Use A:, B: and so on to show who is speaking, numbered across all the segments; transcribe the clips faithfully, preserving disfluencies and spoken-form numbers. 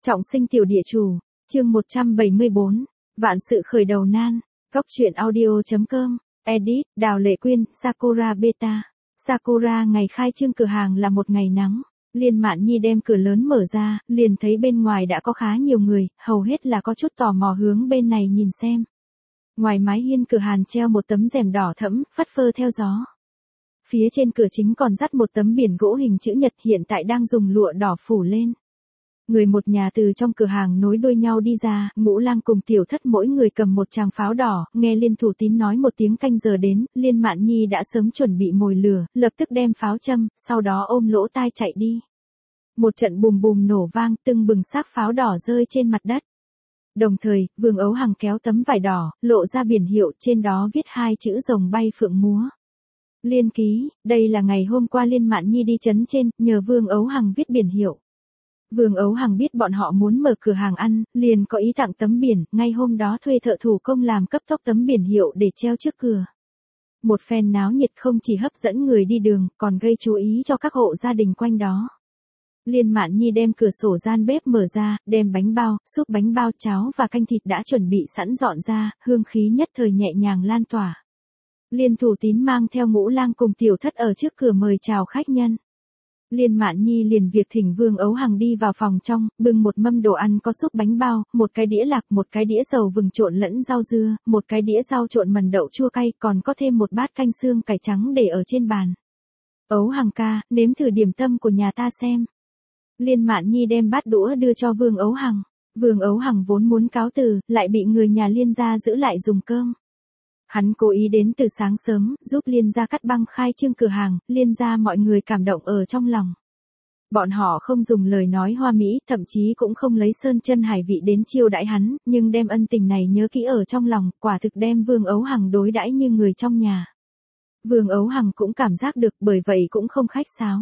A: Trọng sinh tiểu địa chủ, chương một trăm bảy mươi bốn, vạn sự khởi đầu nan, góc truyện audio.com, edit, Đào Lệ Quyên, Sakura Beta. Sakura ngày khai trương cửa hàng là một ngày nắng, Liên Mạn Nhi đem cửa lớn mở ra, liền thấy bên ngoài đã có khá nhiều người, hầu hết là có chút tò mò hướng bên này nhìn xem. Ngoài mái hiên cửa hàng treo một tấm rèm đỏ thẫm, phất phơ theo gió. Phía trên cửa chính còn dắt một tấm biển gỗ hình chữ nhật hiện tại đang dùng lụa đỏ phủ lên. Người một nhà từ trong cửa hàng nối đuôi nhau đi ra, Ngũ Lang cùng Tiểu Thất mỗi người cầm một tràng pháo đỏ, nghe Liên Thủ Tín nói một tiếng canh giờ đến, Liên Mạn Nhi đã sớm chuẩn bị mồi lửa, lập tức đem pháo châm, sau đó ôm lỗ tai chạy đi. Một trận bùm bùm nổ vang, tưng bừng xác pháo đỏ rơi trên mặt đất. Đồng thời, Vương Ấu Hằng kéo tấm vải đỏ, lộ ra biển hiệu, trên đó viết hai chữ rồng bay phượng múa. Liên ký, đây là ngày hôm qua Liên Mạn Nhi đi trấn trên, nhờ Vương Ấu Hằng viết biển hiệu. Vương Ấu Hằng biết bọn họ muốn mở cửa hàng ăn, liền có ý tặng tấm biển, ngay hôm đó thuê thợ thủ công làm cấp tốc tấm biển hiệu để treo trước cửa. Một phen náo nhiệt không chỉ hấp dẫn người đi đường, còn gây chú ý cho các hộ gia đình quanh đó. Liên Mạn Nhi đem cửa sổ gian bếp mở ra, đem bánh bao, súp bánh bao, cháo và canh thịt đã chuẩn bị sẵn dọn ra, hương khí nhất thời nhẹ nhàng lan tỏa. Liên Thủ Tín mang theo Ngũ Lang cùng Tiểu Thất ở trước cửa mời chào khách nhân. Liên Mạn Nhi liền việc thỉnh Vương Ấu Hằng đi vào phòng trong, bưng một mâm đồ ăn có súp bánh bao, một cái đĩa lạc, một cái đĩa dầu vừng trộn lẫn rau dưa, một cái đĩa rau trộn mần đậu chua cay, còn có thêm một bát canh xương cải trắng để ở trên bàn. Ấu Hằng ca, nếm thử điểm tâm của nhà ta xem. Liên Mạn Nhi đem bát đũa đưa cho Vương Ấu Hằng. Vương Ấu Hằng vốn muốn cáo từ, lại bị người nhà Liên gia giữ lại dùng cơm. Hắn cố ý đến từ sáng sớm, giúp Liên gia cắt băng khai trương cửa hàng, Liên gia mọi người cảm động ở trong lòng. Bọn họ không dùng lời nói hoa mỹ, thậm chí cũng không lấy sơn chân hải vị đến chiêu đãi hắn, nhưng đem ân tình này nhớ kỹ ở trong lòng, quả thực đem Vương Ấu Hằng đối đãi như người trong nhà. Vương Ấu Hằng cũng cảm giác được, bởi vậy cũng không khách sáo.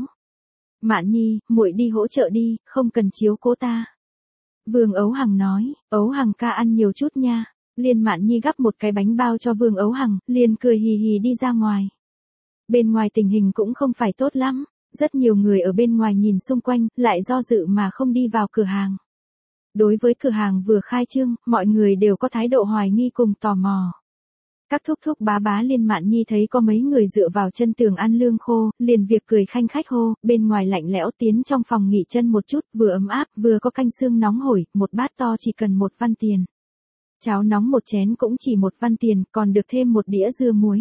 A: Mạn Nhi, muội đi hỗ trợ đi, không cần chiếu cố ta. Vương Ấu Hằng nói, Ấu Hằng ca ăn nhiều chút nha. Liên Mạn Nhi gắp một cái bánh bao cho Vương Ấu Hằng, liền cười hì hì đi ra ngoài. Bên ngoài tình hình cũng không phải tốt lắm, rất nhiều người ở bên ngoài nhìn xung quanh, lại do dự mà không đi vào cửa hàng. Đối với cửa hàng vừa khai trương, mọi người đều có thái độ hoài nghi cùng tò mò. Các thúc thúc bá bá Liên Mạn Nhi thấy có mấy người dựa vào chân tường ăn lương khô, liền việc cười khanh khách hô, bên ngoài lạnh lẽo tiến trong phòng nghỉ chân một chút, vừa ấm áp, vừa có canh xương nóng hổi, một bát to chỉ cần một văn tiền. Cháo nóng một chén cũng chỉ một văn tiền, còn được thêm một đĩa dưa muối.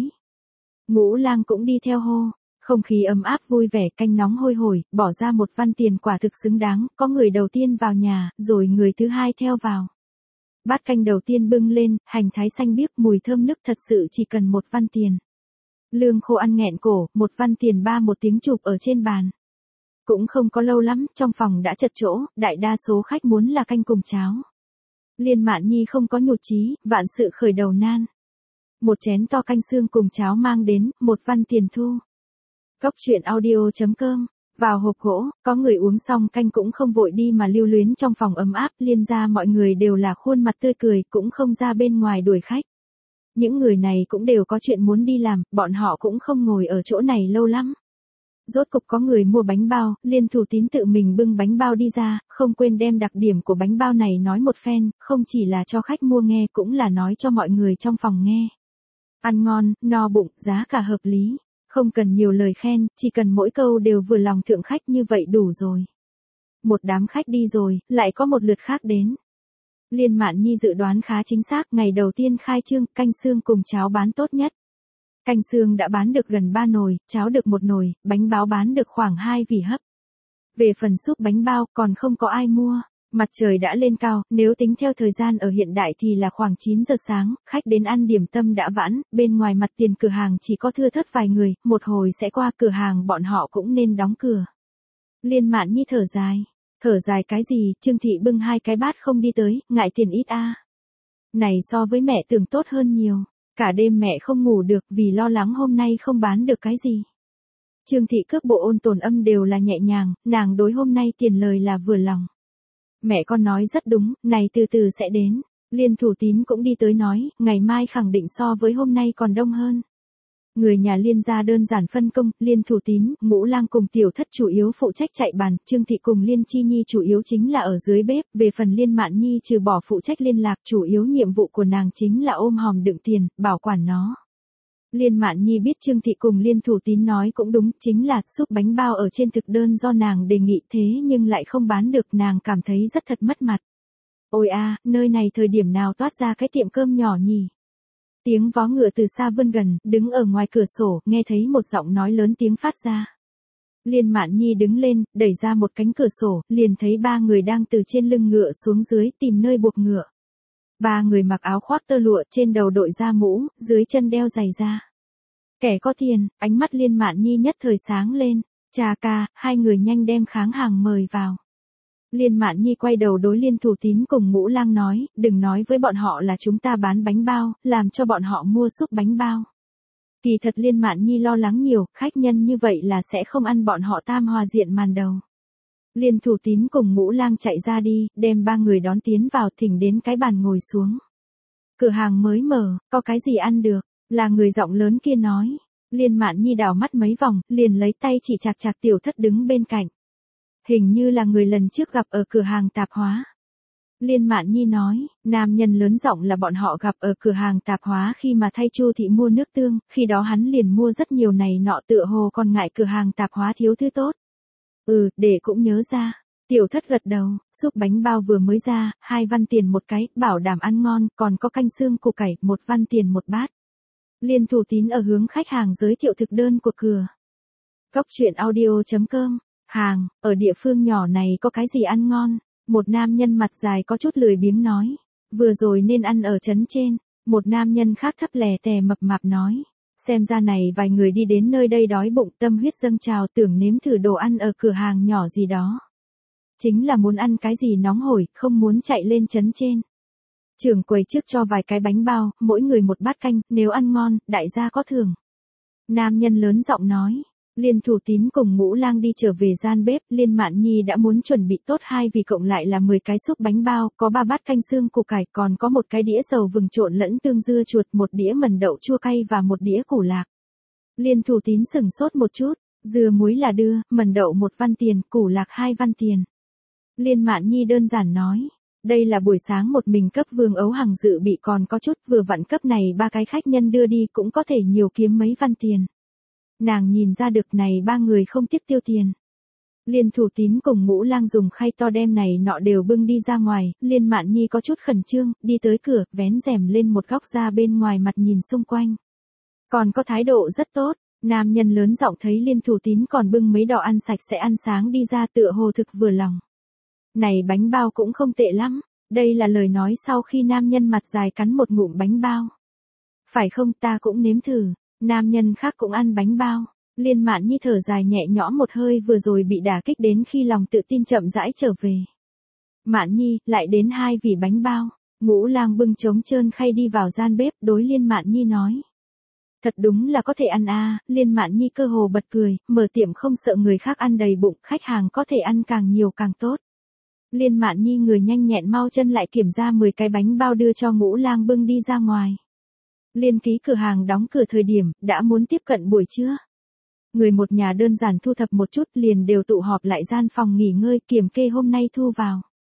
A: Ngũ Lang cũng đi theo hô, không khí ấm áp vui vẻ, canh nóng hôi hổi, bỏ ra một văn tiền quả thực xứng đáng, có người đầu tiên vào nhà, rồi người thứ hai theo vào. Bát canh đầu tiên bưng lên, hành thái xanh biếc, mùi thơm nức, thật sự chỉ cần một văn tiền. Lương khô ăn nghẹn cổ, một văn tiền ba một tiếng chụp ở trên bàn. Cũng không có lâu lắm, trong phòng đã chật chỗ, đại đa số khách muốn là canh cùng cháo. Liên Mạn Nhi không có nhụt chí, vạn sự khởi đầu nan. Một chén to canh xương cùng cháo mang đến, một văn tiền thu. Góc truyện audio.com, vào hộp gỗ, có người uống xong canh cũng không vội đi mà lưu luyến trong phòng ấm áp, Liên gia mọi người đều là khuôn mặt tươi cười, cũng không ra bên ngoài đuổi khách. Những người này cũng đều có chuyện muốn đi làm, bọn họ cũng không ngồi ở chỗ này lâu lắm. Rốt cục có người mua bánh bao, Liên Thủ Tín tự mình bưng bánh bao đi ra, không quên đem đặc điểm của bánh bao này nói một phen, không chỉ là cho khách mua nghe cũng là nói cho mọi người trong phòng nghe. Ăn ngon, no bụng, giá cả hợp lý, không cần nhiều lời khen, chỉ cần mỗi câu đều vừa lòng thượng khách như vậy đủ rồi. Một đám khách đi rồi, lại có một lượt khác đến. Liên Mạn Nhi dự đoán khá chính xác, ngày đầu tiên khai trương, canh xương cùng cháo bán tốt nhất. Canh xương đã bán được gần ba nồi, cháo được một nồi, bánh bao bán được khoảng hai vỉ hấp. Về phần súp bánh bao, còn không có ai mua. Mặt trời đã lên cao, nếu tính theo thời gian ở hiện đại thì là khoảng chín giờ sáng, khách đến ăn điểm tâm đã vãn, bên ngoài mặt tiền cửa hàng chỉ có thưa thớt vài người, một hồi sẽ qua cửa hàng bọn họ cũng nên đóng cửa. Liên Mạn Nhi thở dài. Thở dài cái gì, Trương Thị bưng hai cái bát không đi tới, ngại tiền ít a. Này so với mẹ tưởng tốt hơn nhiều. Cả đêm mẹ không ngủ được vì lo lắng hôm nay không bán được cái gì. Trương Thị cước bộ ôn tồn âm đều là nhẹ nhàng, nàng đối hôm nay tiền lời là vừa lòng. Mẹ con nói rất đúng, này từ từ sẽ đến. Liên Thủ Tín cũng đi tới nói, ngày mai khẳng định so với hôm nay còn đông hơn. Người nhà Liên gia đơn giản phân công, Liên Thủ Tín, Ngũ Lang cùng Tiểu Thất chủ yếu phụ trách chạy bàn, Trương Thị cùng Liên Chi Nhi chủ yếu chính là ở dưới bếp, về phần Liên Mạn Nhi trừ bỏ phụ trách liên lạc, chủ yếu nhiệm vụ của nàng chính là ôm hòm đựng tiền, bảo quản nó. Liên Mạn Nhi biết Trương Thị cùng Liên Thủ Tín nói cũng đúng, chính là súp bánh bao ở trên thực đơn do nàng đề nghị thế nhưng lại không bán được, nàng cảm thấy rất thật mất mặt. Ôi a, nơi này thời điểm nào toát ra cái tiệm cơm nhỏ nhỉ? Tiếng vó ngựa từ xa vươn gần, đứng ở ngoài cửa sổ, nghe thấy một giọng nói lớn tiếng phát ra. Liên Mạn Nhi đứng lên, đẩy ra một cánh cửa sổ, liền thấy ba người đang từ trên lưng ngựa xuống dưới tìm nơi buộc ngựa. Ba người mặc áo khoác tơ lụa, trên đầu đội da mũ, dưới chân đeo giày da. Kẻ có tiền, ánh mắt Liên Mạn Nhi nhất thời sáng lên. Cha ca, hai người nhanh đem kháng hàng mời vào. Liên Mạn Nhi quay đầu đối Liên Thủ Tín cùng Ngũ Lang nói, đừng nói với bọn họ là chúng ta bán bánh bao, làm cho bọn họ mua súp bánh bao. Kỳ thật Liên Mạn Nhi lo lắng nhiều, khách nhân như vậy là sẽ không ăn bọn họ Tam Hòa Diện màn đầu. Liên Thủ Tín cùng Ngũ Lang chạy ra đi, đem ba người đón tiến vào, thỉnh đến cái bàn ngồi xuống. Cửa hàng mới mở, có cái gì ăn được, là người giọng lớn kia nói. Liên Mạn Nhi đảo mắt mấy vòng, liền lấy tay chỉ chặt chặt Tiểu Thất đứng bên cạnh. Hình như là người lần trước gặp ở cửa hàng tạp hóa. Liên Mạn Nhi nói, nam nhân lớn giọng là bọn họ gặp ở cửa hàng tạp hóa khi mà thay Chu Thị mua nước tương, khi đó hắn liền mua rất nhiều này nọ, tựa hồ còn ngại cửa hàng tạp hóa thiếu thứ tốt. Ừ, để cũng nhớ ra. Tiểu Thất gật đầu, súp bánh bao vừa mới ra, hai văn tiền một cái, bảo đảm ăn ngon, còn có canh xương củ cải, một văn tiền một bát. Liên Thủ Tín ở hướng khách hàng giới thiệu thực đơn của cửa. Cóc truyện audio chấm com. Hàng, ở địa phương nhỏ này có cái gì ăn ngon? Một nam nhân mặt dài có chút lười biếng nói. Vừa rồi nên ăn ở trấn trên. Một nam nhân khác thấp lè tè mập mạp nói. Xem ra này vài người đi đến nơi đây đói bụng, tâm huyết dâng trào, tưởng nếm thử đồ ăn ở cửa hàng nhỏ gì đó. Chính là muốn ăn cái gì nóng hổi, không muốn chạy lên trấn trên. Trưởng quầy trước cho vài cái bánh bao, mỗi người một bát canh, nếu ăn ngon, đại gia có thưởng. Nam nhân lớn giọng nói. Liên Thủ Tín cùng Ngũ Lang đi trở về gian bếp, Liên Mạn Nhi đã muốn chuẩn bị tốt hai vì cộng lại là mười cái súp bánh bao, có ba bát canh xương củ cải, còn có một cái đĩa sầu vừng trộn lẫn tương dưa chuột, một đĩa mần đậu chua cay và một đĩa củ lạc. Liên Thủ Tín sừng sốt một chút, dưa muối là đưa, mần đậu một văn tiền, củ lạc hai văn tiền. Liên Mạn Nhi đơn giản nói, đây là buổi sáng một mình cấp Vương Ấu Hằng dự bị, còn có chút vừa vặn cấp này ba cái khách nhân đưa đi cũng có thể nhiều kiếm mấy văn tiền. Nàng nhìn ra được này ba người không tiếc tiêu tiền. Liên Thủ Tín cùng Ngũ Lang dùng khay to đem này nọ đều bưng đi ra ngoài, Liên Mạn Nhi có chút khẩn trương, đi tới cửa, vén rèm lên một góc ra bên ngoài mặt nhìn xung quanh. Còn có thái độ rất tốt, nam nhân lớn giọng thấy Liên Thủ Tín còn bưng mấy đò ăn sạch sẽ ăn sáng đi ra, tựa hồ thực vừa lòng. Này bánh bao cũng không tệ lắm, đây là lời nói sau khi nam nhân mặt dài cắn một ngụm bánh bao. Phải không, ta cũng nếm thử. Nam nhân khác cũng ăn bánh bao. Liên Mạn Nhi thở dài nhẹ nhõm một hơi, vừa rồi bị đả kích đến khi lòng tự tin chậm rãi trở về. Mạn Nhi, lại đến hai vỉ bánh bao. Ngũ Lang bưng trống trơn khay đi vào gian bếp, đối Liên Mạn Nhi nói. Thật đúng là có thể ăn a. Liên Mạn Nhi cơ hồ bật cười, mở tiệm không sợ người khác ăn đầy bụng, khách hàng có thể ăn càng nhiều càng tốt. Liên Mạn Nhi người nhanh nhẹn mau chân lại kiểm ra mười cái bánh bao đưa cho Ngũ Lang bưng đi ra ngoài. Liên ký cửa hàng đóng cửa thời điểm, đã muốn tiếp cận buổi trưa. Người một nhà đơn giản thu thập một chút liền đều tụ họp lại gian phòng nghỉ ngơi kiểm kê hôm nay thu vào.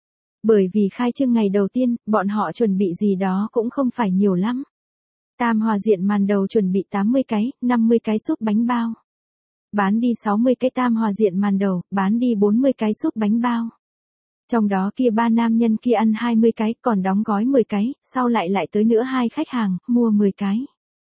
A: Bởi vì khai trương ngày đầu tiên, bọn họ chuẩn bị gì đó cũng không phải nhiều lắm. Tam Hòa Diện màn đầu chuẩn bị tám mươi cái, năm mươi cái súp bánh bao. Bán đi sáu mươi cái Tam Hòa Diện màn đầu, bán đi bốn mươi cái súp bánh bao. Trong đó kia ba nam nhân kia ăn hai mươi cái, còn đóng gói mười cái, sau lại lại tới nữa hai khách hàng, mua mười cái.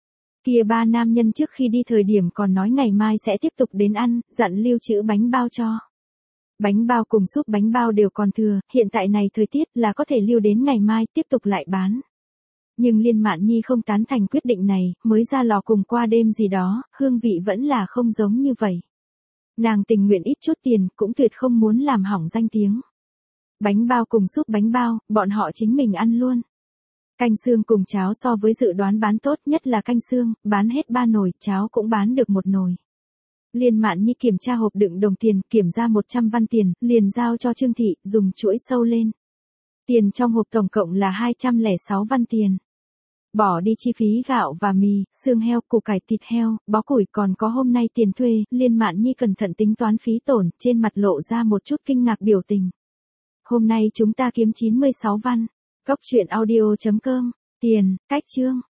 A: Kia ba nam nhân trước khi đi thời điểm còn nói ngày mai sẽ tiếp tục đến ăn, dặn lưu trữ bánh bao cho. Bánh bao cùng súp bánh bao đều còn thừa, hiện tại này thời tiết là có thể lưu đến ngày mai tiếp tục lại bán. Nhưng Liên Mạn Nhi không tán thành quyết định này, mới ra lò cùng qua đêm gì đó, hương vị vẫn là không giống như vậy. Nàng tình nguyện ít chút tiền, cũng tuyệt không muốn làm hỏng danh tiếng. Bánh bao cùng súp bánh bao, bọn họ chính mình ăn luôn. Canh xương cùng cháo so với dự đoán bán tốt, nhất là canh xương, bán hết ba nồi, cháo cũng bán được một nồi. Liên Mạn Nhi kiểm tra hộp đựng đồng tiền, kiểm ra một trăm văn tiền, liền giao cho Trương Thị, dùng chuỗi sâu lên. Tiền trong hộp tổng cộng là hai trăm lẻ sáu văn tiền. Bỏ đi chi phí gạo và mì, xương heo, củ cải, thịt heo, bó củi, còn có hôm nay tiền thuê, Liên Mạn Nhi cẩn thận tính toán phí tổn, trên mặt lộ ra một chút kinh ngạc biểu tình. Hôm nay chúng ta kiếm chín mươi sáu văn. Cóc truyện audio chấm com. Tiền, cách chương.